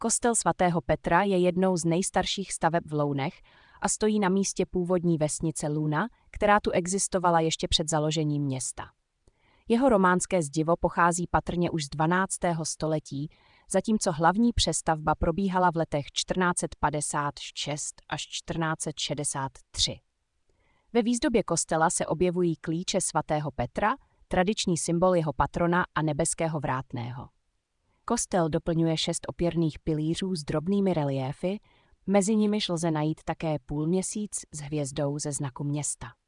Kostel svatého Petra je jednou z nejstarších staveb v Lounech a stojí na místě původní vesnice Luna, která tu existovala ještě před založením města. Jeho románské zdivo pochází patrně už z 12. století, zatímco hlavní přestavba probíhala v letech 1456 až 1463. Ve výzdobě kostela se objevují klíče svatého Petra, tradiční symbol jeho patrona a nebeského vrátného. Kostel doplňuje 6 opěrných pilířů s drobnými reliéfy, mezi nimiž lze najít také půlměsíc s hvězdou ze znaku města.